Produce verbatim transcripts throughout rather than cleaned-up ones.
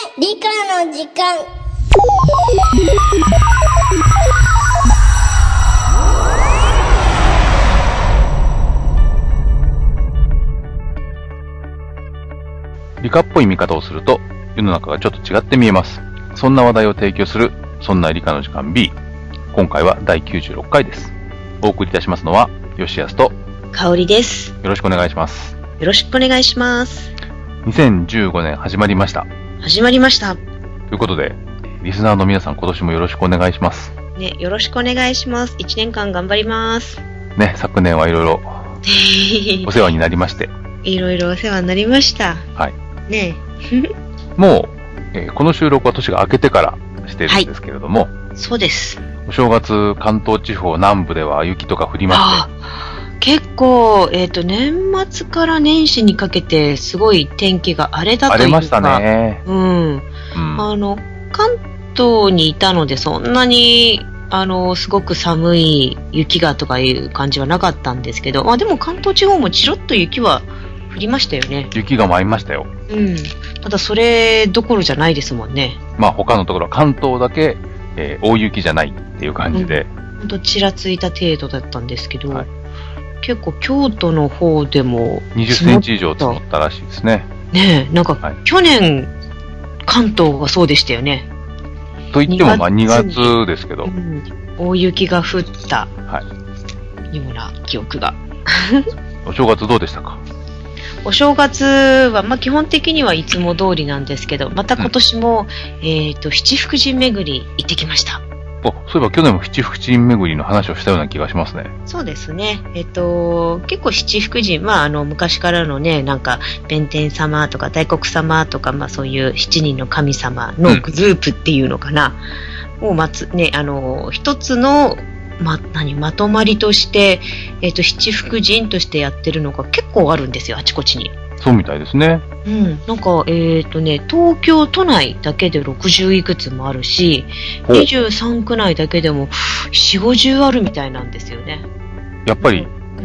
理科の時間。 理科っぽい見方をすると世の中がちょっと違って見えます。そんな話題を提供するそんな理科の時間 B。 今回はだいきゅうじゅうろっかいです。お送りいたしますのは吉安と香織です。 よろしくお願いします。 よろしくお願いします。 にせんじゅうごねん始まりました。 始まりました。 ということでリスナーの皆さん、今年もよろしくお願いしますね。よろしくお願いします。いちねんかん頑張りますね。昨年はいろいろお世話になりましていろいろお世話になりました。 はいねもう、えー、この収録は年が明けてからしてるんですけれども、はい、 そうです。 お正月関東地方南部では雪とか降りまして、 結構、えっと、年末から年始にかけてすごい天気が荒れたというか。 荒れましたね。 うん。うん、あの、関東にいたのでそんなに、あの、すごく寒い雪がとかいう感じはなかったんですけど、まあでも関東地方もチロッと雪は降りましたよね。 雪が舞いましたよ。 うん。ただそれどころじゃないですもんね。 まあ他のところは関東だけ、えー、大雪じゃないっていう感じで。 ほんとちらついた程度だったんですけど、はい、結構京都の方でもにじゅっセンチ以上積もったらしいですね。 ねえ、なんか、はい、去年関東がそうでしたよね。 と言ってもまあにがつですけど、うん、 大雪が降ったような記憶が。 お正月どうでしたか？ お正月は、まあ、基本的にはいつも通りなんですけど、また今年も、うん、えっと、七福神巡り行ってきました。 お、そういえば去年も七福神巡りの話をしたような気がしますね。 そうですね。えっと、結構七福神、まあ、あの、昔からのね、なんか、弁天様とか大黒様とか、まあ、そういう七人の神様のグループっていうのかな。うん、をまつ、ね、あの、一つの、ま、何、まとまりとして、えっと、七福神としてやってるのが結構あるんですよ、あちこちに。 そうみたいですね。 うん。なんか、えっとね、東京都内だけでろくじゅういくつもあるし、にじゅうさんく内だけでもよんじゅう、ごじゅうあるみたいなんですよね。 やっぱり、うん、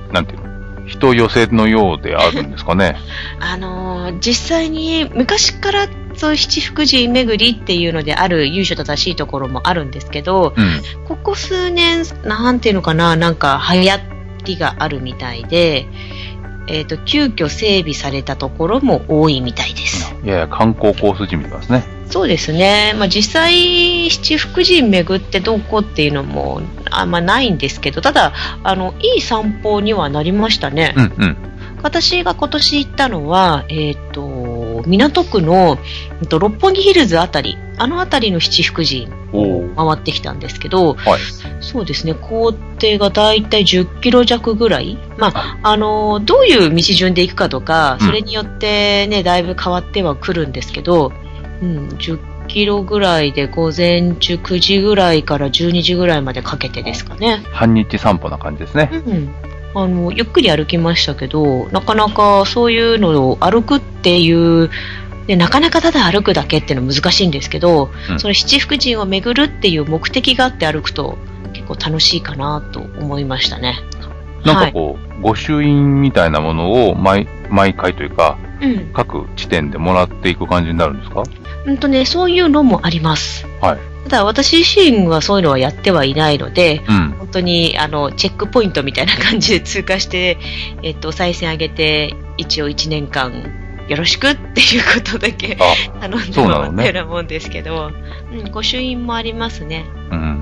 なんていうの、人寄せのようであるんですかね。 あのー、実際に昔からそういう七福神巡りっていうのである由緒正しいところもあるんですけど、うん、ここ数年、なんていうのかな、なんか流行りがあるみたいで、えっと、急遽整備されたところも多いみたいです。 いやいや、観光コース地みたいですね。 そうですね。まあ実際、七福神巡ってどこっていうのもあんまないんですけど、ただ、あの、いい散歩にはなりましたね。 うんうん。 私が今年行ったのは、えっと、港区の、えっと、六本木ヒルズあたり、あのあたりの七福神を回ってきたんですけど、はい、そうですね、工程がだいたいじゅっキロ弱ぐらい。まあ、あの、どういう道順で行くかとか、それによってね、だいぶ変わってはくるんですけど、うん、じゅっキロぐらいで午前中くじぐらいからじゅうにじぐらいまでかけてですかね。 半日散歩な感じですね。 うん。あの、ゆっくり歩きましたけど、なかなかそういうのを歩くっていう、でなかなかただ歩くだけっていうのは難しいんですけど、うん、その七福神を巡るっていう目的があって歩くと結構楽しいかなと思いましたね。 なんかこう、はい、御朱印みたいなものを毎、毎回というか、うん、各地点でもらっていく感じになるんですか？ うんとね、そういうのもあります。はい。ただ私自身はそういうのはやってはいないので、うん、本当にあのチェックポイントみたいな感じで通過して、えっと、賽銭あげて一応いちねんかんよろしくっていうことだけ頼んでもらってるもんですけど、う、ね、うん、御朱印もありますね。 うんうんうん。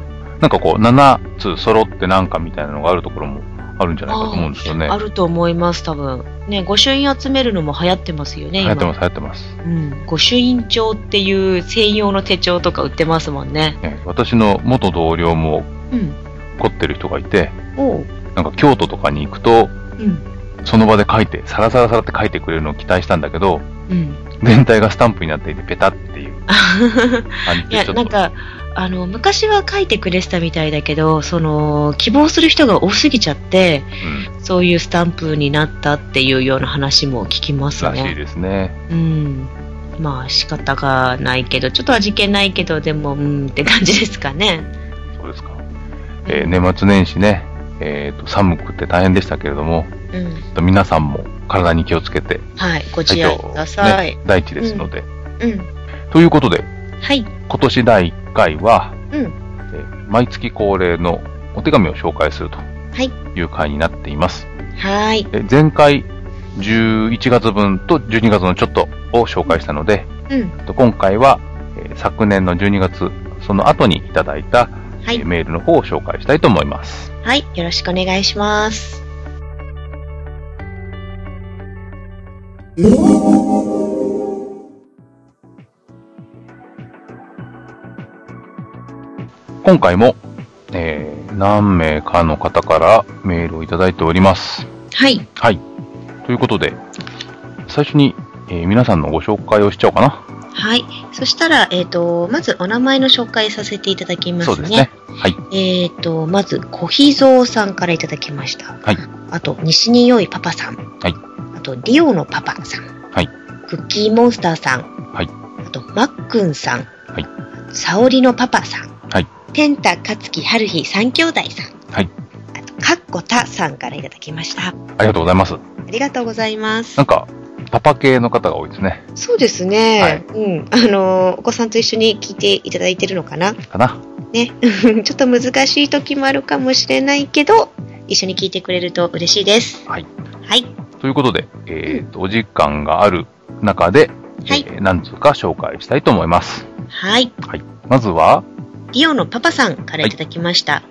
なんかこうななつ揃ってなんかみたいなのがあるところもあるんじゃないかと思うんですよね。 あ, あると思います多分。ね、御朱印集めるのも流行ってますよね。 流行ってます流行ってます。 うん、御朱印帳っていう専用の手帳とか売ってますもんね。 ね、私の元同僚も凝ってる人がいて、うん、なんか京都とかに行くと。うん、その場で書いて、サラサラサラって書いてくれるのを期待したんだけど、うん、全体がスタンプになっていてペタっていう感じで。いや、 なんか、あの、昔は書いてくれてたみたいだけど、その、希望する人が多すぎちゃって、うん、そういうスタンプになったっていうような話も聞きますね。 らしいですね。 うん。まあ、仕方がないけど、ちょっと味気ないけど、でも、うんって感じですかね。 そうですか。えー、年末年始ね、えーと、寒くて大変でしたけれども、うん、皆さんも体に気をつけて、 はい、ご自愛ください。 ね、第一ですので、 うん。 ということで、 はい。 今年だいいっかいは、 うん。 え毎月恒例のお手紙を紹介するという回になっています。 はい。 え前回じゅういちがつぶんとじゅうにがつのちょっとを紹介したので、 うん、 今回は、えー、昨年のじゅうにがつ、その後にいただいた、はい、えー、メールの方を紹介したいと思います。 はい、よろしくお願いします。 今回も、えー、何名かの方からメールをいただいております。 はい。 はい。ということで、最初に、えー、皆さんのご紹介をしちゃおうかな。 はい。そしたら、えっ、ー、と、まずお名前の紹介させていただきますね。 そうですね。はい。 えっ、ー、と、まず、小秘蔵さんからいただきました。 はい。 あと、西によいパパさん。 はい。 あと、リオのパパさん。 はい。 クッキーモンスターさん。 はい。 あと、マックンさん。 はい。 沙織のパパさん。 はい。 天太、勝木、春日三兄弟さん。 はい。 あと、かっこたさんからいただきました。ありがとうございます。ありがとうございます。 なんか、パパ系の方が多いですね。 そうですね。はい、うん。あの、お子さんと一緒に聞いていただいてるのかなかな。 ね。ちょっと難しい時もあるかもしれないけど、一緒に聞いてくれると嬉しいです。 はい。 はい。 ということで、えっと、うん、お時間がある中で、はい、えー、何通か紹介したいと思います。 はい。 はい。まずは、 リオのパパさんからいただきました。はい、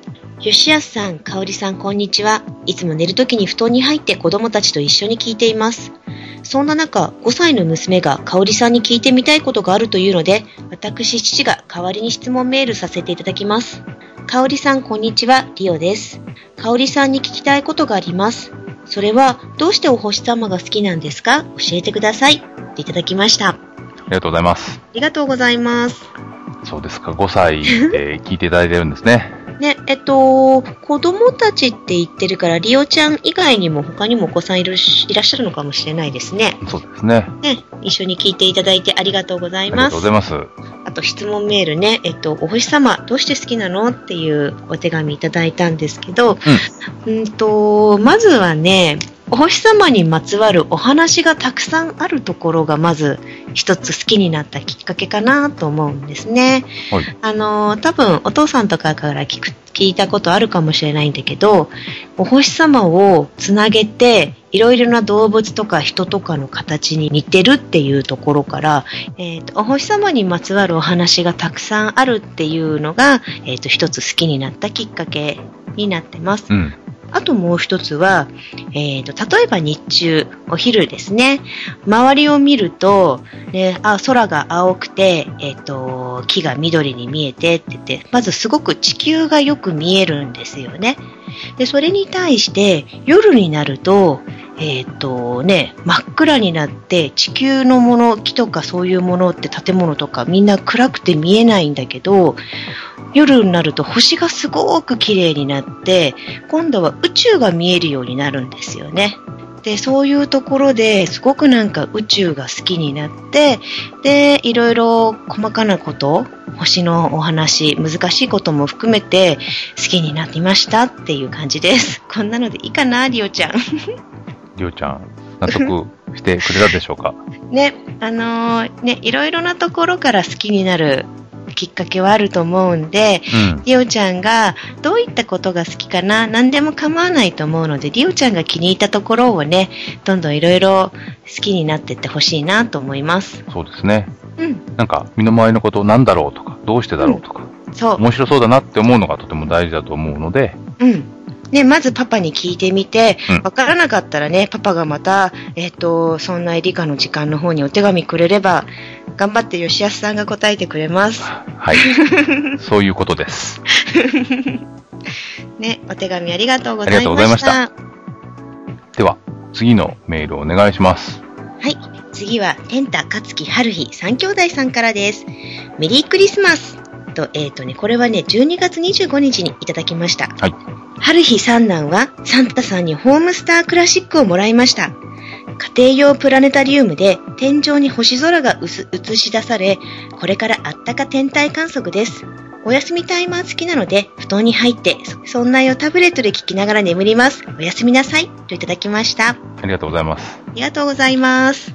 吉安さん、香織さん、こんにちは。いつも寝るときに布団に入って子供たちと一緒に聞いています。そんな中、ごさいの娘が香織さんに聞いてみたいことがあるというので、私、父が代わりに質問メールさせていただきます。香織さん、こんにちは。リオです。香織さんに聞きたいことがあります。それは、どうしてお星様が好きなんですか？教えてください。っていただきました。ありがとうございます。 ありがとうございます。 そうですか、ごさいで聞いていただいてるんですね。 ね、えっと、子供たちって言ってるから、リオちゃん以外にも他にもお子さんいるし、いらっしゃるのかもしれないですね。 そうですね。 ね、一緒に聞いていただいてありがとうございます。 ありがとうございます。 あと質問メールね、えっと、お星様どうして好きなのっていうお手紙いただいたんですけど、うん、うんと、まずはね、お星様にまつわるお話がたくさんあるところがまず一つ好きになったきっかけかなと思うんですね。はい、あの多分お父さんとかから聞く聞いたことあるかもしれないんだけど、お星様をつなげていろいろな動物とか人とかの形に似てるっていうところから、えーと、お星様にまつわるお話がたくさんあるっていうのが、えーと、一つ好きになったきっかけになってます。うん、あともう一つは、えーと、例えば日中、お昼ですね。周りを見ると、ね、あ、空が青くて、えーと、木が緑に見えてって言って、まずすごく地球がよく見えるんですよね。で、それに対して夜になると、えーとね、真っ暗になって地球のもの、木とかそういうものって建物とかみんな暗くて見えないんだけど、夜になると星がすごく綺麗になって今度は宇宙が見えるようになるんですよね。で、そういうところですごくなんか宇宙が好きになって、で、いろいろ細かなこと、星のお話、難しいことも含めて好きになっていましたっていう感じです。こんなのでいいかな、リオちゃん。 リオちゃん、納得してくれたでしょうか？ ね、あのー、ね、いろいろなところから好きになるきっかけはあると思うんで、うん、リオちゃんがどういったことが好きかな、何でも構わないと思うので、リオちゃんが気に入ったところをね、どんどんいろいろ好きになっていってほしいなと思います。 そうですね。 うん。 なんか身の回りのことなんだろうとか、どうしてだろうとか、うん、そう。面白そうだなって思うのがとても大事だと思うので、 うん。ね、まずパパに聞いてみて、わからなかったらね、パパがまた、えっと、そんな理科の時間の方にお手紙くれれば、頑張って吉安さんが答えてくれます。 はい。そういうことです。 ね、お手紙ありがとうございました。ありがとうございました。 では、次のメールをお願いします。 はい。次は、天太、勝木、春日、三兄弟さんからです。メリークリスマスと、えっとね、これはね、じゅうにがつにじゅうごにちにいただきました。 はい。 春日三男はサンタさんにホームスタークラシックをもらいました。家庭用プラネタリウムで天井に星空が映し出され、これからあったか天体観測です。お休みタイマー付きなので布団に入ってそんなをタブレットで聞きながら眠ります。おやすみなさいといただきました。 ありがとうございます。 ありがとうございます。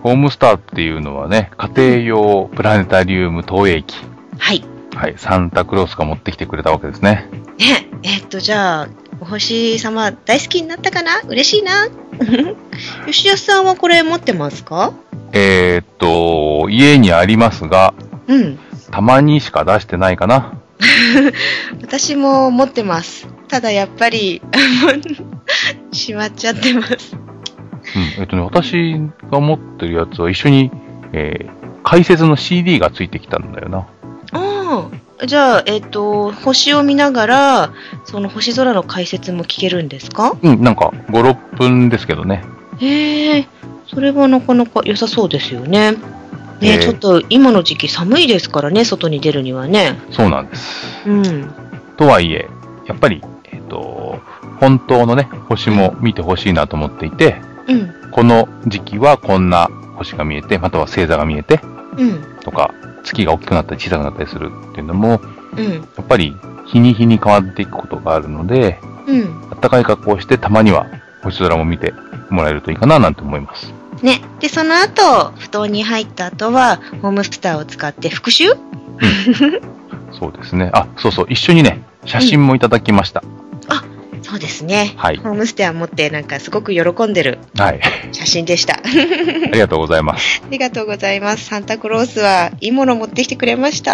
ホームスターっていうのはね、家庭用プラネタリウム投影機。 はい。 はい、サンタクロースが持ってきてくれたわけですね。 ね、えー、っと、じゃあ、お星様大好きになったかな？嬉しいな。吉安さんはこれ持ってますか？ えー、っと、家にありますが、 うん。 たまにしか出してないかな。 私も持ってます。ただやっぱり、しまっちゃってます。 うん、えっとね、私が持ってるやつは一緒に、えー、解説の シーディー がついてきたんだよな。 ああ、じゃあ、えっと、星を見ながら、その星空の解説も聞けるんですか？ うん、なんかご、ろっぷんですけどね。 へえ、それはなかなか良さそうですよね。ね、ちょっと今の時期寒いですからね、外に出るにはね。 そうなんです。 うん。 とはいえ、やっぱり、えっと、本当のね、星も見てほしいなと思っていて、 うん、 この時期はこんな星が見えて、または星座が見えて、 うん、 とか、月が大きくなったり小さくなったりするっていうのも、 うん、 やっぱり日に日に変わっていくことがあるので、 うん、 暖かい格好をしてたまには星空も見てもらえるといいかななんて思います。 ね。で、その後、布団に入った後は、ホームスターを使って復習？うん、 そうですね。あ、そうそう。一緒にね、写真もいただきました。うん、 あ、そうですね。 はい。 ホームスター持って、なんかすごく喜んでる写真でした。はい、 ありがとうございます。 ありがとうございます。サンタクロースはいいもの持ってきてくれました。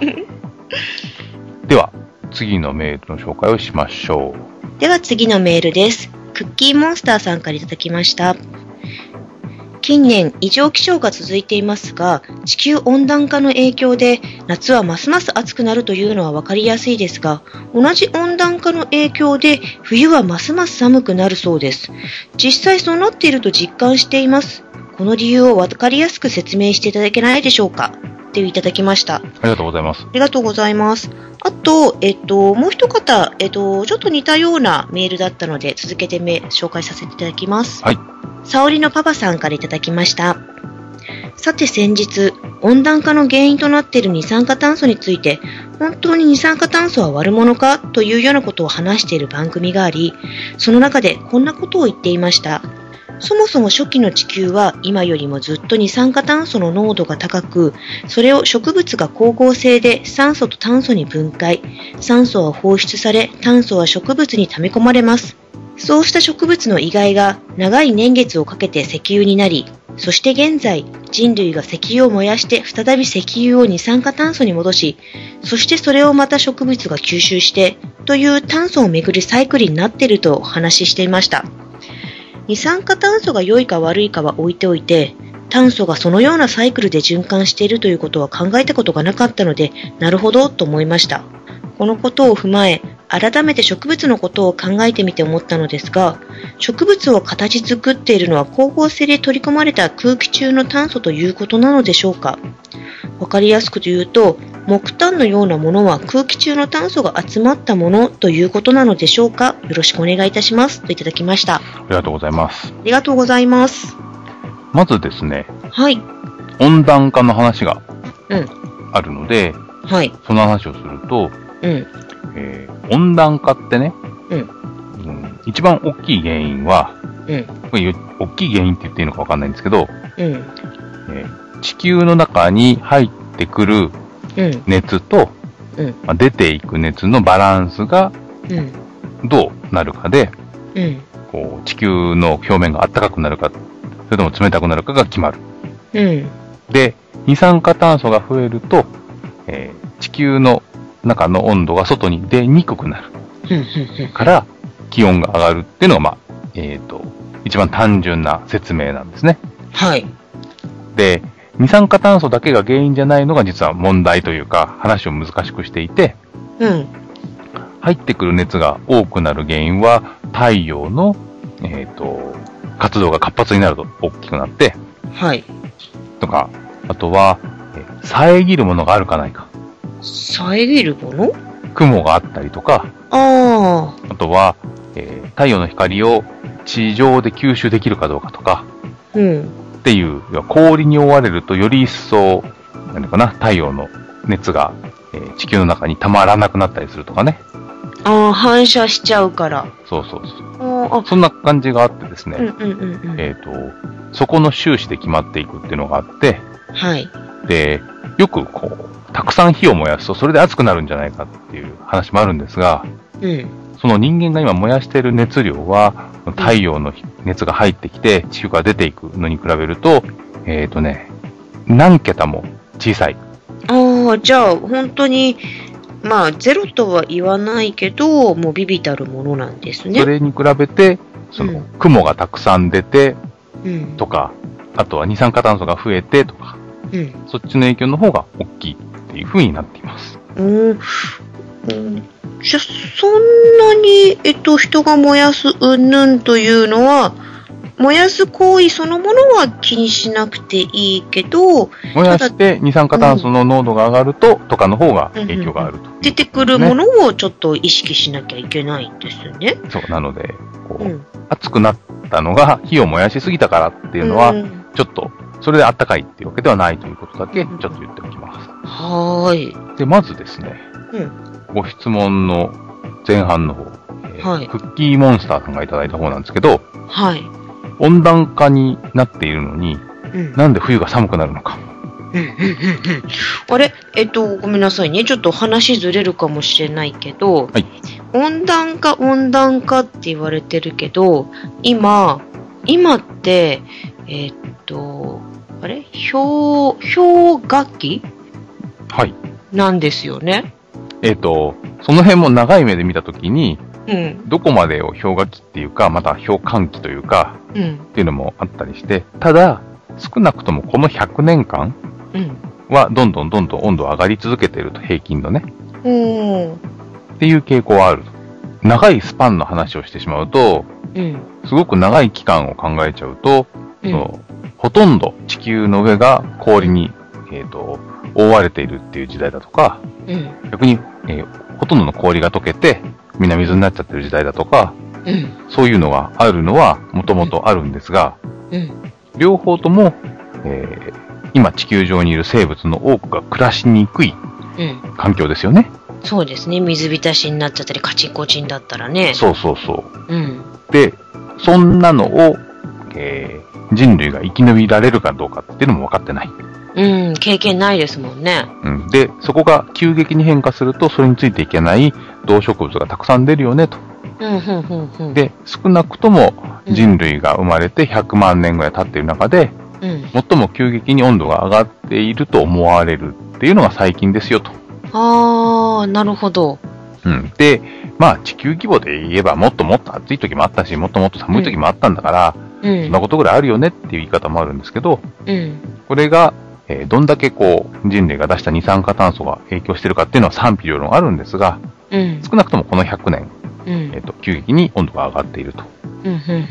では、次のメールの紹介をしましょう。では次のメールです。クッキーモンスターさんからいただきました。近年異常気象が続いていますが、地球温暖化の影響で夏はますます暑くなるというのは分かりやすいですが、同じ温暖化の影響で冬はますます寒くなるそうです。実際そうなっていると実感しています。この理由を分かりやすく説明していただけないでしょうか、っていただきました。ありがとうございます。 ありがとうございます。あと、えっと、もう一方、えっと、ちょっと似たようなメールだったので、続けてめ紹介させていただきます。 はい。 沙織のパパさんからいただきました。さて先日、温暖化の原因となっている二酸化炭素について、本当に二酸化炭素は悪者かというようなことを話している番組があり、その中でこんなことを言っていました。そもそも初期の地球は今よりもずっと二酸化炭素の濃度が高く、それを植物が光合成で酸素と炭素に分解、酸素は放出され、炭素は植物に溜め込まれます。そうした植物の遺骸が長い年月をかけて石油になり、そして現在人類が石油を燃やして再び石油を二酸化炭素に戻し、そしてそれをまた植物が吸収してという炭素をめぐるサイクルになっているとお話ししていました。二酸化炭素が良いか悪いかは置いておいて、炭素がそのようなサイクルで循環しているということは考えたことがなかったので、なるほどと思いました。このことを踏まえ、改めて植物のことを考えてみて思ったのですが、植物を形作っているのは光合成で取り込まれた空気中の炭素ということなのでしょうか。わかりやすく言うと、木炭のようなものは空気中の炭素が集まったものということなのでしょうか。よろしくお願いいたします。といただきました。ありがとうございます。 ありがとうございます。 まずですね、 はい。 温暖化の話があるので、 うん、はい。 その話をすると、 うん。 えー、温暖化ってね、 うんうん、 一番大きい原因は、 うん、 これ大きい原因って言っていいのか分かんないんですけど、 うんえー、地球の中に入ってくる熱と、 うんまあ、出ていく熱のバランスがどうなるかで、 うん、 こう地球の表面が暖かくなるか、それとも冷たくなるかが決まる。 うん、 で、二酸化炭素が増えると、えー、地球の中の温度が外に出にくくなるから気温が上がるっていうのが、まあ、えっと、一番単純な説明なんですね。 はい。 で、二酸化炭素だけが原因じゃないのが実は問題というか、話を難しくしていて、 うん。 入ってくる熱が多くなる原因は、太陽の、えっと、活動が活発になると大きくなって、 はい。 とか、あとは、え遮るものがあるかないか。 遮るもの？ 雲があったりとか、 ああとは、えー、太陽の光を地上で吸収できるかどうかとか、 うん、 っていう、氷に覆われるとより一層、何かな、太陽の熱が、えー、地球の中にたまらなくなったりするとかね。 ああ、反射しちゃうから。 そうそうそう。そんな感じがあってですね。うんうんうんうん、えっと、そこの収支で決まっていくっていうのがあって、はい。で、よくこう、たくさん火を燃やすとそれで熱くなるんじゃないかっていう話もあるんですが、うん。その人間が今燃やしている熱量は、太陽の熱が入ってきて地球から出ていくのに比べると、えっとね、何桁も小さい。 ああ、じゃあ本当に、まあゼロとは言わないけど、もう微々たるものなんですね。 それに比べて、その、うん、雲がたくさん出て、うん、とか、あとは二酸化炭素が増えてとか、うん、そっちの影響の方が大きいっていう風になっています。うん、うん、 じゃあそんなに、えっと、人が燃やす云々というのは、燃やす行為そのものは気にしなくていいけど、 燃やして二酸化炭素の濃度が上がると、うん、とかの方が影響があると、ね、 出てくるものをちょっと意識しなきゃいけないんですね。 そう、なので、こう、うん、熱くなったのが火を燃やしすぎたからっていうのは、うん、ちょっと、それであったかいっていうわけではないということだけちょっと言っておきます。 はーい。 で、まずですね、うん、ご質問の前半の方、えーはい、クッキーモンスターさんがいただいた方なんですけど、はい。温暖化になっているのに、うん、なんで冬が寒くなるのか。 うんうんうんうん、あれえっと、ごめんなさいね。ちょっと話ずれるかもしれないけど、はい、温暖化、温暖化って言われてるけど、今、今って、えっと、あれ氷、氷河期はい。なんですよね。 えっと、その辺も長い目で見たときに、うん、どこまでを氷河期っていうか、また氷寒期というか、うん、っていうのもあったりして、ただ、少なくともこのひゃくねんかんは、どんどんどんどん温度上がり続けていると、平均のね。うん、っていう傾向はある。長いスパンの話をしてしまうと、うん、すごく長い期間を考えちゃうと、うん、そのほとんど地球の上が氷に、えーと、覆われているっていう時代だとか、うん、逆に、えー、ほとんどの氷が溶けて、みんな水になっちゃってる時代だとか、うん、そういうのがあるのはもともとあるんですが、うん、両方とも、えー、今地球上にいる生物の多くが暮らしにくい環境ですよね。 うん、そうですね。水浸しになっちゃったりカチンコチンだったらね。 そうそうそう。うん、で、そんなのを、えー、人類が生き延びられるかどうかっていうのも分かってない。 うん、経験ないですもんね。 うん。で、そこが急激に変化すると、それについていけない動植物がたくさん出るよね、と。うん、うん、うん、うん。で、少なくとも人類が生まれてひゃくまんねんぐらい経っている中で、うん、最も急激に温度が上がっていると思われるっていうのが最近ですよ、と。 あー、なるほど。 うん。で、まあ、地球規模で言えば、もっともっと暑い時もあったし、もっともっと寒い時もあったんだから、うん、そんなことぐらいあるよねっていう言い方もあるんですけど、うん、これが、えー、どんだけこう、人類が出した二酸化炭素が影響してるかっていうのは賛否両論あるんですが、うん、少なくともこのひゃくねん、うんえーと、急激に温度が上がっていると。うんうんうんうん、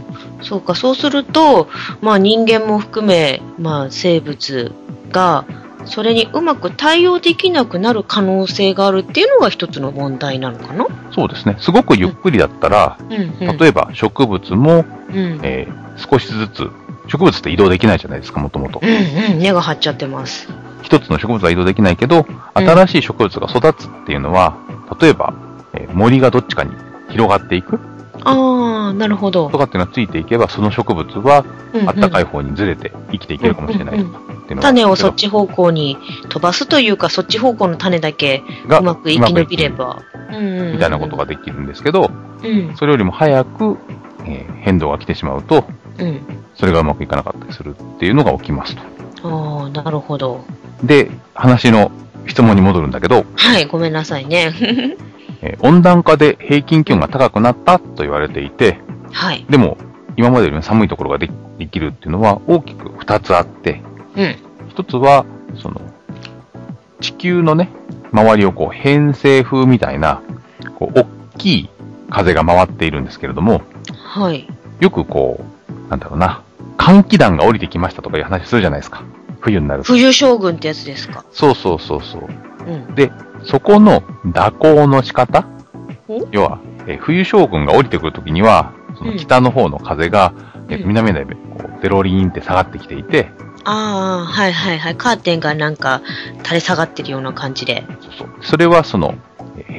そうか、そうすると、まあ人間も含め、まあ生物が、それにうまく対応できなくなる可能性があるっていうのが一つの問題なのかな？ そうですね。すごくゆっくりだったら、うんうんうん、例えば植物も、うんえー、少しずつ、植物って移動できないじゃないですか、もともと。 うんうん、根が張っちゃってます。 一つの植物は移動できないけど、新しい植物が育つっていうのは、うん、例えば、えー、森がどっちかに広がっていく。 ああ、なるほど。 とかっていうのがついていけば、その植物は、あったかい方にずれて生きていけるかもしれないとか。うんうんうん種をそっち方向に飛ばすというか、そっち方向の種だけうまく生き延びれば。 みたいなことができるんですけど、うん、それよりも早く、えー、変動が来てしまうと、うん、それがうまくいかなかったりするっていうのが起きますと。 ああ、なるほど。 で、話の質問に戻るんだけど。 はい、ごめんなさいね。 えー、温暖化で平均気温が高くなったと言われていて、はい、でも、今までよりも寒いところが で, できるっていうのは大きくふたつあって、うん、一つは、その、地球のね、周りをこう偏西風みたいな、こう、大きい風が回っているんですけれども、はい。よくこう、なんだろうな、寒気団が降りてきましたとかいう話するじゃないですか。冬になると。 冬将軍ってやつですか。 そうそうそうそう。うん、で、そこの蛇行の仕方、要は、え冬将軍が降りてくるときには、その北の方の風が、うん、南でこうデロリーンって下がってきていて、 ああ、はいはいはい。カーテンがなんか垂れ下がってるような感じで。 そうそう。それはその、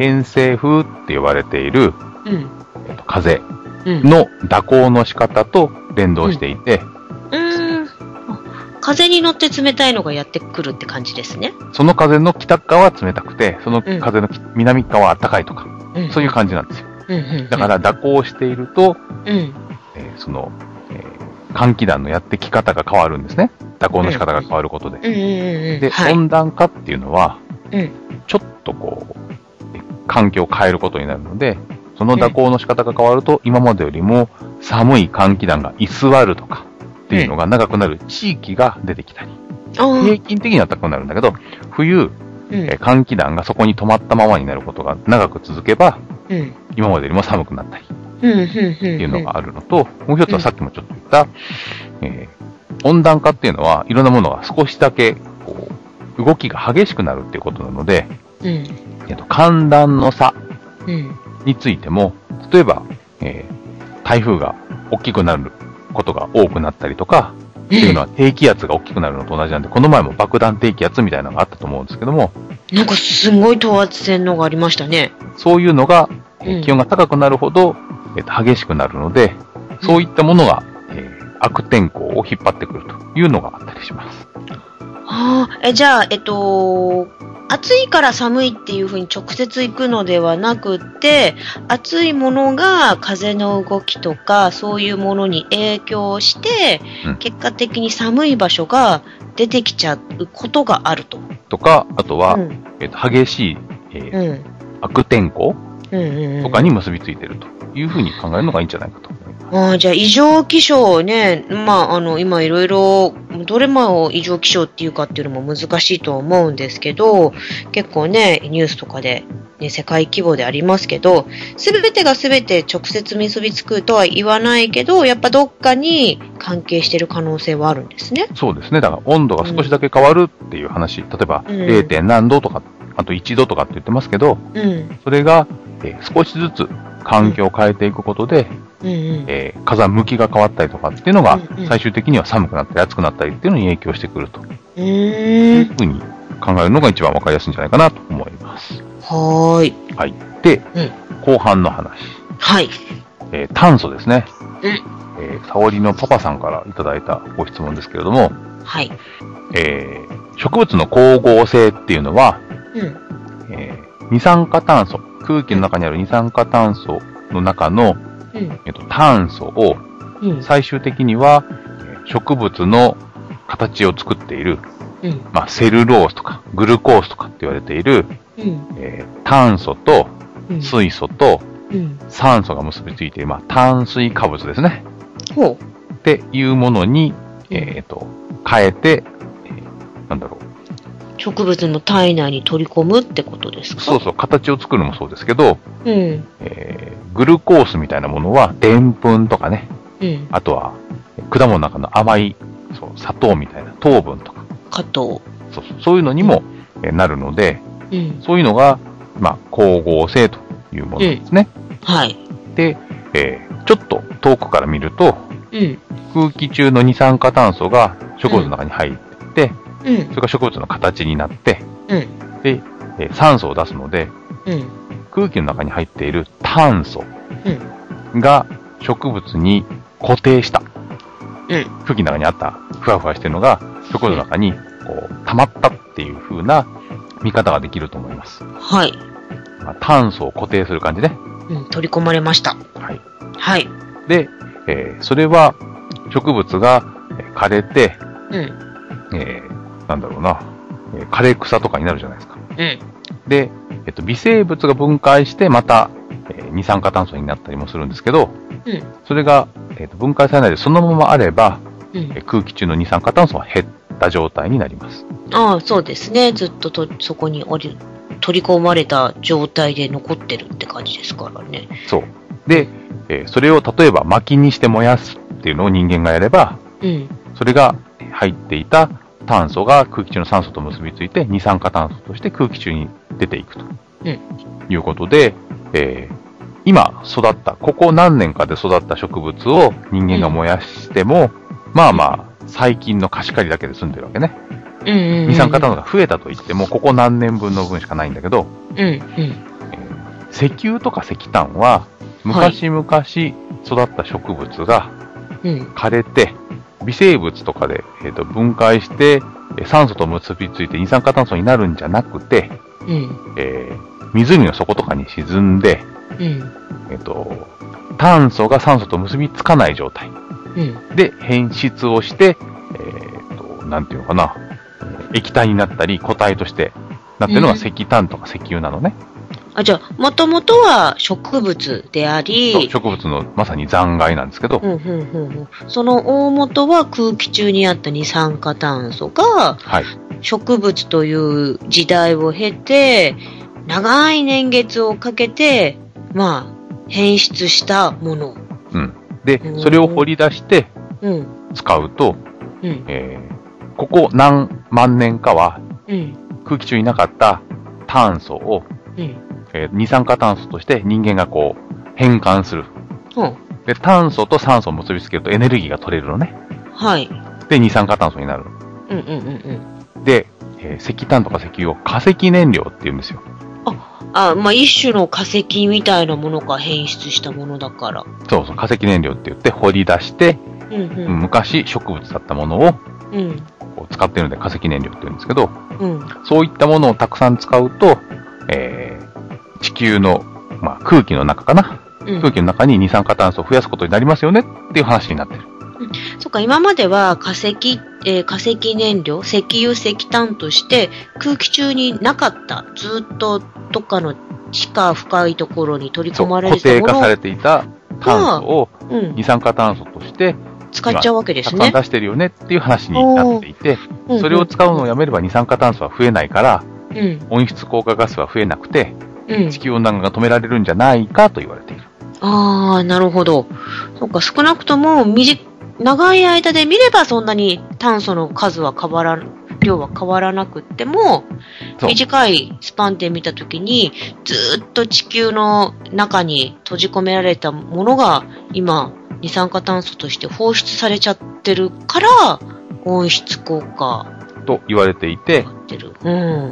偏西風って呼ばれている、うんえっと、風の蛇行の仕方と連動していて、 うん、うーん風に乗って冷たいのがやってくるって感じですね。 その風の北側は冷たくて、その風の南側は暖かいとか、うん、そういう感じなんですよ。うんうんうん、だから蛇行していると、うんえー、その、えー、寒気団のやってき方が変わるんですね。蛇行の仕方が変わることで。うんうんうん、で、はい、温暖化っていうのは、うん、ちょっとこう、環境を変えることになるので、その蛇行の仕方が変わると、うん、今までよりも寒い寒気団が居座るとかっていうのが長くなる地域が出てきたり、うん、平均的には高くなるんだけど、冬、うんえー、寒気団がそこに止まったままになることが長く続けば、うん、今までよりも寒くなったりっていうのがあるのと、もう一つはさっきもちょっと言った、えー、温暖化っていうのはいろんなものが少しだけこう動きが激しくなるっていうことなので、うんえー、と寒暖の差についても、例えば、えー、台風が大きくなることが多くなったりとか、っていうのは低気圧が大きくなるのと同じなんで、この前も爆弾低気圧みたいなのがあったと思うんですけども。 なんかすごい等圧線のがありましたね。 そういうのが、えー、気温が高くなるほど、えーと、激しくなるので、そういったものが、えー、悪天候を引っ張ってくるというのがあったりします。 はあ、え、じゃあ、えっと、暑いから寒いっていうふうに直接行くのではなくて、暑いものが風の動きとかそういうものに影響して、うん、結果的に寒い場所が出てきちゃうことがあると。 とか、あとは、うんえー、と激しい、えーうん、悪天候とかに結びついているというふうに考えるのがいいんじゃないかと思います。 あじゃあ異常気象ね、まあ、あの今いろいろどれも異常気象っていうかっていうのも難しいと思うんですけど、結構ねニュースとかで、ね、世界規模でありますけど、すべてがすべて直接結びつくとは言わないけど、やっぱどっかに関係している可能性はあるんですね。 そうですね。だから温度が少しだけ変わるっていう話、うん、例えば れいてん 何度とか、あといちどとかって言ってますけど、うん、それが、えー、少しずつ環境を変えていくことで、うんうんえー、風向きが変わったりとかっていうのが、うんうん、最終的には寒くなったり暑くなったりっていうのに影響してくるというふうに考えるのが一番わかりやすいんじゃないかなと思います。 はーい。 はい。で、うん、後半の話。 はい。 えー、炭素ですね。うん。えー、沙織のパパさんからいただいたご質問ですけれども。 はい。 えー、植物の光合成っていうのは、うんえー、二酸化炭素、空気の中にある二酸化炭素の中の、うんえっと、炭素を最終的には植物の形を作っている、うんまあ、セルロースとかグルコースとかって言われている、うんえー、炭素と水素と酸素が結びついている、まあ、炭水化物ですね。ほうっていうものに、えー、と変えて、えー、なんだろう植物の体内に取り込むってことですか？ そうそう、形を作るのもそうですけど、うんえー、グルコースみたいなものはでんぷんとかね、うん、あとは果物の中の甘いそう砂糖みたいな糖分とか果糖そうそう、そういうのにも、うん、なるので、うん、そういうのが、まあ、光合成というものですね。 うん、はい。 で、えー、ちょっと遠くから見ると、うん、空気中の二酸化炭素が植物の中に入って、うんうん、それが植物の形になって、うん、で、えー、酸素を出すので、うん、空気の中に入っている炭素が植物に固定した、うん、空気の中にあったふわふわしてるのが植物の中にこう溜まったっていう風な見方ができると思います。 はい。 まあ、炭素を固定する感じね。 うん、取り込まれました。 はい。 はい。 で、えー、それは植物が枯れて、うん、えーなんだろうな、えー、枯れ草とかになるじゃないですか。うん。で、えっと、微生物が分解してまた、えー、二酸化炭素になったりもするんですけど、うん。それが、えーと、分解されないでそのままあれば、うん、えー、空気中の二酸化炭素は減った状態になります。 ああ、そうですね。ずっととそこに取り込まれた状態で残ってるって感じですからね。 そう。で、えー、それを例えば薪にして燃やすっていうのを人間がやれば、うん。それが入っていた炭素が空気中の酸素と結びついて二酸化炭素として空気中に出ていくと、うん、いうことで、えー、今育ったここ何年かで育った植物を人間が燃やしても、うん、まあまあ細菌の貸し借りだけで済んでるわけね、うんうんうん、二酸化炭素が増えたといってもここ何年分の分しかないんだけど、うんうんえー、 石油とか石炭は、昔々育った植物が枯れて、微生物とかで、えーと、分解して、酸素と結びついて二酸化炭素になるんじゃなくて、うんえー、湖の底とかに沈んで、うんえーと、炭素が酸素と結びつかない状態、うん、で変質をして、えーと、なんていうのかな、液体になったり固体としてなってるのが石炭とか石油なのね。 うん、あじゃあ、もともとは植物であり、 植物のまさに残骸なんですけど、うんうんうんうん、その大元は空気中にあった二酸化炭素が、はい、植物という時代を経て、長い年月をかけて、まあ、変質したもの。 うん。で、それを掘り出して、使うと、うんえー、ここ何万年かは、うん、空気中になかった炭素を、うんえー、二酸化炭素として人間がこう変換する、うん、で炭素と酸素を結びつけるとエネルギーが取れるのね。はい。で二酸化炭素になる。うんうんうんうん。で、えー、石炭とか石油を化石燃料って言うんですよ。 あ、あまあ一種の化石みたいなものが変質したものだから。 そうそう、化石燃料って言って掘り出して、うんうん、昔植物だったものを、うん、こう使ってるので化石燃料って言うんですけど、うん、そういったものをたくさん使うと、えー、地球の、まあ、空気の中かな、うん、空気の中に二酸化炭素を増やすことになりますよねっていう話になってる。 うん、そっか、今までは化石、えー、化石燃料、石油、石炭として空気中になかった、ずっとどっかの地下深いところに取り込まれていたもの固定化されていた炭素を二酸化炭素として、 使っちゃうわけですね。 たくさん出してるよねっていう話になっていて、それを使うのをやめれば二酸化炭素は増えないから、うん、温室効果ガスは増えなくて、うん、地球温暖化が止められるんじゃないかと言われている。 ああ、なるほど。そうか、少なくとも短長い間で見ればそんなに炭素の数は変わら量は変わらなくっても、短いスパンで見たときにずっと地球の中に閉じ込められたものが今二酸化炭素として放出されちゃってるから温室効果と言われていて、うん、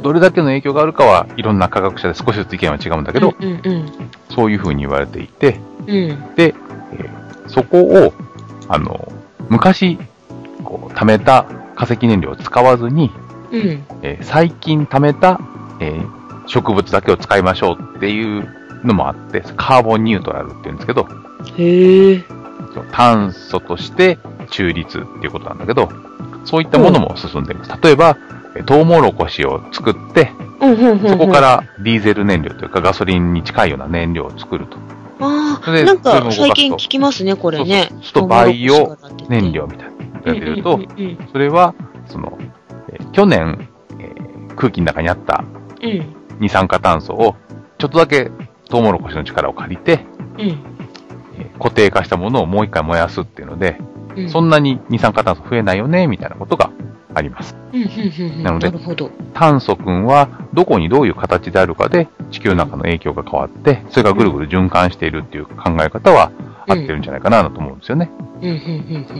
どれだけの影響があるかはいろんな科学者で少しずつ意見は違うんだけど、うんうんうん、そういうふうに言われていて、うん、で、えー、そこをあの昔こう貯めた化石燃料を使わずに、うんえー、最近貯めた、えー、植物だけを使いましょうっていうのもあって、カーボンニュートラルっていうんですけど、へー、炭素として中立っていうことなんだけど、そういったものも進んでいます。うん、例えば、トウモロコシを作って、うんうんうんうん、そこからディーゼル燃料というかガソリンに近いような燃料を作ると。 ああ、なんか最近聞きますね、これね。 そうそう、バイオ燃料みたいなのが出ると、それは、その、えー、去年、えー、空気の中にあった二酸化炭素を、ちょっとだけトウモロコシの力を借りて、うんえー、固定化したものをもう一回燃やすっていうので、うん、そんなに二酸化炭素増えないよね、みたいなことがあります。うんうんうんうん、なので、なるほど。炭素君はどこにどういう形であるかで地球の中の影響が変わって、それがぐるぐる循環しているっていう考え方は合ってるんじゃないかなと思うんですよね。うんうんうんうん、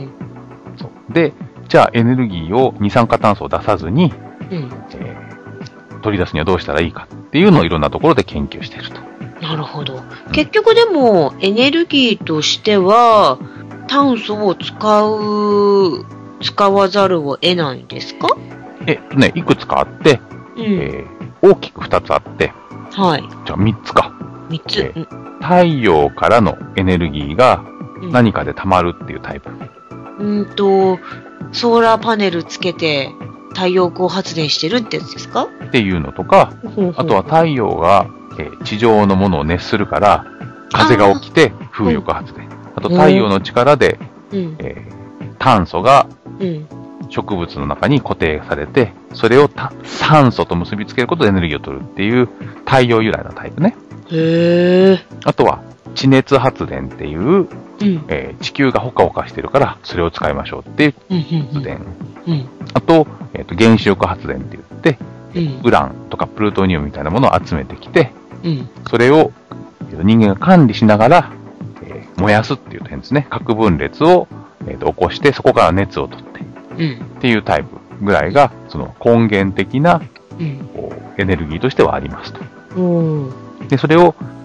そうで、じゃあエネルギーを二酸化炭素を出さずに、うんえー、取り出すにはどうしたらいいかっていうのをいろんなところで研究していると。 なるほど。結局でもエネルギーとしては炭素を使う使わざるを得ないんですか？ えっとね、いくつかあって、うんえー、大きくふたつあって、はい。じゃあみっつか。 みっつ、えー、 太陽からのエネルギーが何かで溜まるっていうタイプ。 うん、うんと、ソーラーパネルつけて太陽光発電してるってやつですか？ っていうのとか、あとは太陽が、えー、地上のものを熱するから風が起きて風力発電。あ, あと太陽の力で、うんえー、炭素が植物の中に固定されて、それを酸素と結びつけることでエネルギーを取るっていう太陽由来のタイプね。へー。あとは地熱発電っていう、うんえー、地球がほかほかしてるからそれを使いましょうっていう発電。うんうんうん、あと、えーと、原子力発電って言って、うん、ウランとかプルトニウムみたいなものを集めてきて、うん、それを、えーと、人間が管理しながら、えー、燃やすっていう点ですね。核分裂を、えーと、起こしてそこから熱を取って、うん、っていうタイプぐらいがその根源的な、うん、こうエネルギーとしてはありますと。うん、でそれを、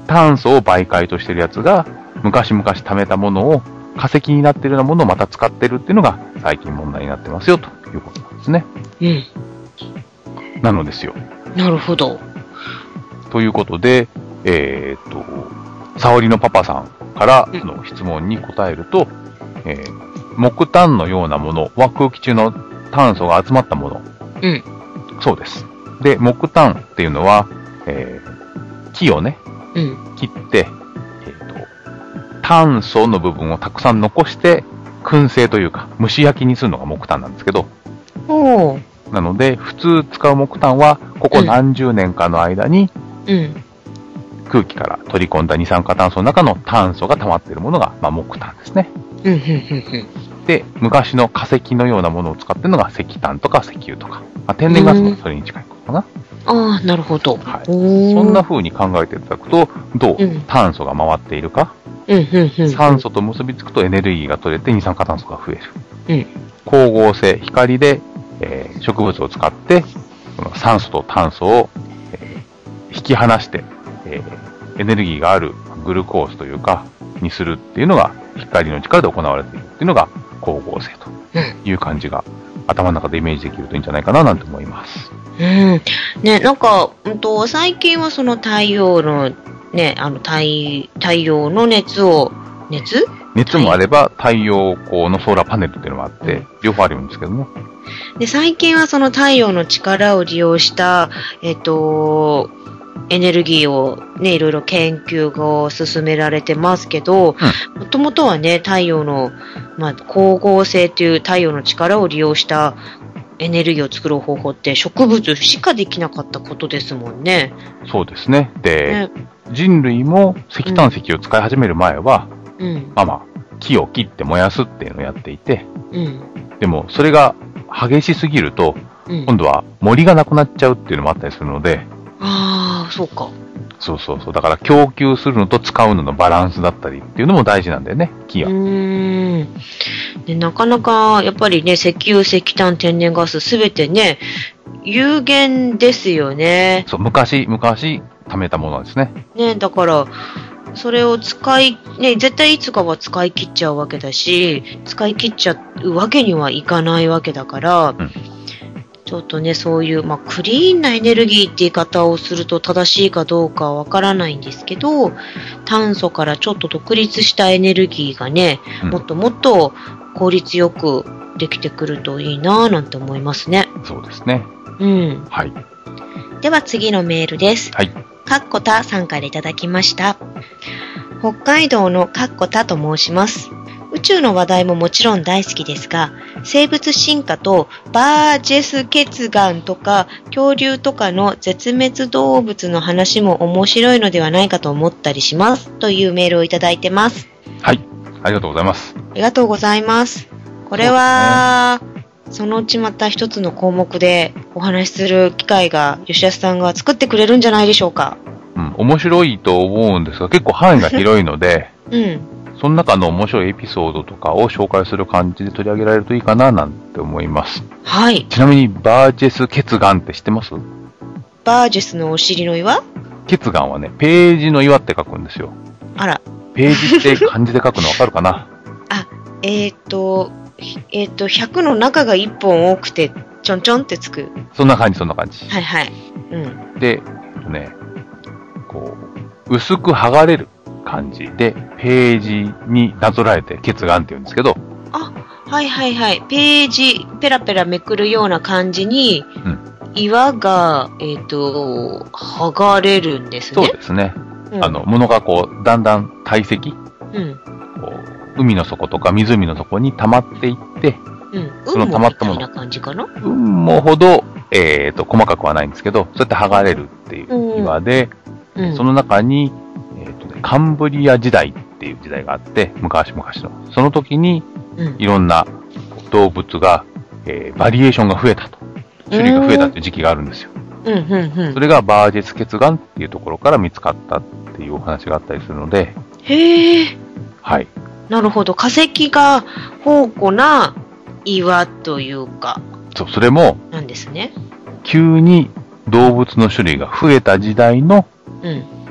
炭素を媒介としてるやつが、昔々貯めたものを、化石になっているようなものをまた使ってるっていうのが、最近問題になってますよ、ということなんですね。 うん。 なのですよ。 なるほど。 ということで、えー、っと、沙織のパパさんからの質問に答えると、うん、えー、木炭のようなものは空気中の炭素が集まったもの。 うん。 そうです。で、木炭っていうのは、えー、木をね、 うん、 切って、えー、と、炭素の部分をたくさん残して、燻製というか、蒸し焼きにするのが木炭なんですけど、 おー。 なので、普通使う木炭は、ここ何十年かの間に、 うん、 空気から取り込んだ二酸化炭素の中の炭素が溜まっているものが、まあ、木炭ですね。 うんうんうんうん、 で、昔の化石のようなものを使っているのが石炭とか石油とか、まあ、天然ガスもそれに近いことかな。 ああ、なるほど。 はい。そんな風に考えていただくと、どう炭素が回っているか、 うんうんうんうん、 酸素と結びつくとエネルギーが取れて二酸化炭素が増える。 うん、 光合成、光で、えー、植物を使って、この酸素と炭素を、えー、引き離して、えー、エネルギーがあるグルコースというか、にするっていうのが光の力で行われているっていうのが光合成という感じが、うん、頭の中でイメージできるといいんじゃないかななんて思います。 うん。ね、なんか、うんと、最近はその太陽の、ね、あの、太、太陽の熱を、熱熱もあれば、太陽光のソーラーパネルっていうのもあって、両方あるんですけども。 で、最近はその太陽の力を利用した、えっと、エネルギーをね、いろいろ研究が進められてますけど、もともとはね、太陽の、まあ、光合成という太陽の力を利用したエネルギーを作る方法って植物しかできなかったことですもんね。 そうですね。で、ね、人類も石炭石を使い始める前は、うん、まあまあ、木を切って燃やすっていうのをやっていて、うん、でもそれが激しすぎると、うん、今度は森がなくなっちゃうっていうのもあったりするので、 ああ、そうか。 そうそうそう。だから供給するのと使うののバランスだったりっていうのも大事なんだよね、木は。 うーん。で、なかなか、やっぱりね、石油、石炭、天然ガス、すべてね、有限ですよね。 そう、昔、昔、貯めたものですね。 ね、だから、それを使い、ね、絶対いつかは使い切っちゃうわけだし、使い切っちゃうわけにはいかないわけだから、うん、ちょっとね、そういう、まあ、クリーンなエネルギーって言い方をすると正しいかどうかはわからないんですけど、炭素からちょっと独立したエネルギーがね、うん、もっともっと効率よくできてくるといいなぁなんて思いますね。 そうですね。 うん。 はい。 では次のメールです。 はい。 かっこたさんからいただきました。北海道のかっこたと申します。宇宙の話題ももちろん大好きですが、生物進化とバージェス血岩とか恐竜とかの絶滅動物の話も面白いのではないかと思ったりします。というメールをいただいてます。 はい。ありがとうございます。 ありがとうございます。これは、そのうちまた一つの項目でお話しする機会が吉安さんが作ってくれるんじゃないでしょうか。 うん、面白いと思うんですが、結構範囲が広いので、うん。その中の面白いエピソードとかを紹介する感じで取り上げられるといいかななんて思います。 はい。 ちなみにバージェス血岩って知ってます？ バージェスのお尻の岩？ 血岩はね、ページの岩って書くんですよ。 あら。 ページって漢字で書くのわかるかな？ あ、えっと、えっと、ひゃくの中がいっぽん多くて、ちょんちょんってつく。 そんな感じ、そんな感じ。 はいはい。うん。で、えっとね、こう、薄く剥がれる感じで、ページになぞらえて血岩って言うんですけど。 あ、はいはいはい。ページ、ペラペラめくるような感じに、うん、岩が、えっと、剥がれるんですね。 そうですね。うん、あの、物がこう、だんだん堆積。うん。こう海の底とか湖の底に溜まっていって、 うん、その溜まったもの。運もみたいな感じかな？ 運もほど、えっと、細かくはないんですけど、そうやって剥がれるっていう岩で、うん、その中に、えっとね、カンブリア時代っていう時代があって、昔々の。その時に、いろんな動物が、えー、バリエーションが増えたと。種類が増えたっていう時期があるんですよ。 うんうんうん、 それがバージェス血岩っていうところから見つかったっていうお話があったりするので。 へー。 はい。 なるほど。化石が宝庫な岩というか。 そう、それも、 なんですね。 急に動物の種類が増えた時代の、うん、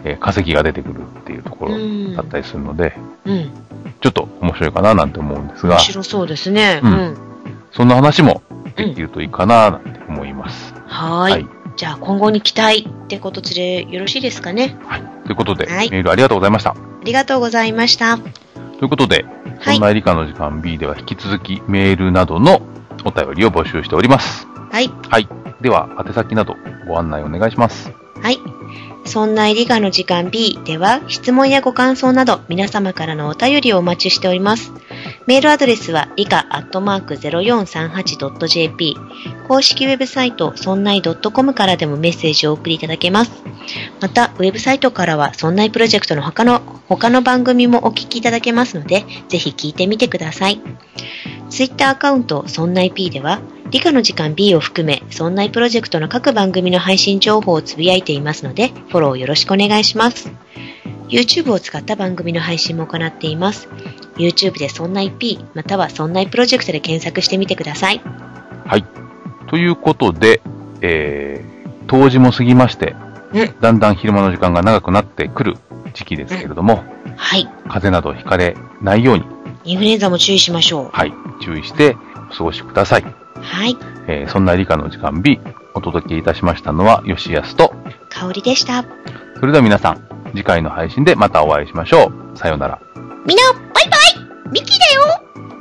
えー、化石が出てくるっていうところだったりするので、うん、ちょっと面白いかななんて思うんですが。 面白そうですね。 うん。うん、そんな話もできるといいかななんて思います。 うん、はい。はい。じゃあ今後に期待ってことでよろしいですかね。 はい。ということで、はい、メールありがとうございました。ありがとうございました。 ということで、そんな理科の時間 B では引き続きメールなどのお便りを募集しております。 はい。 はい。では、宛先などご案内お願いします。 はい。そんな理科の時間 B では質問やご感想など皆様からのお便りをお待ちしております。メールアドレスは理科アットマーク ゼロよんさんはちドットジェーピー 公式ウェブサイトそんない .com からでもメッセージをお送りいただけます。またウェブサイトからはそんないプロジェクトの他の他の番組もお聞きいただけますのでぜひ聞いてみてください。ツイッターアカウントそんない P では理科の時間 B を含めそんないプロジェクトの各番組の配信情報をつぶやいていますのでフォローよろしくお願いします。 YouTube を使った番組の配信も行っています。 YouTube でそんない P またはそんないプロジェクトで検索してみてください。 はい、ということで、えー、冬至も過ぎまして、うん、だんだん昼間の時間が長くなってくる時期ですけれども、うん、はい、風邪などひかれないようにインフルエンザも注意しましょう。 はい、注意してお過ごしください。 はい。 えー、そんな理科の時間 B お届けいたしましたのは吉安と香りでした。 それでは皆さん次回の配信でまたお会いしましょう。さようなら。 みんなバイバイ。ミキだよ。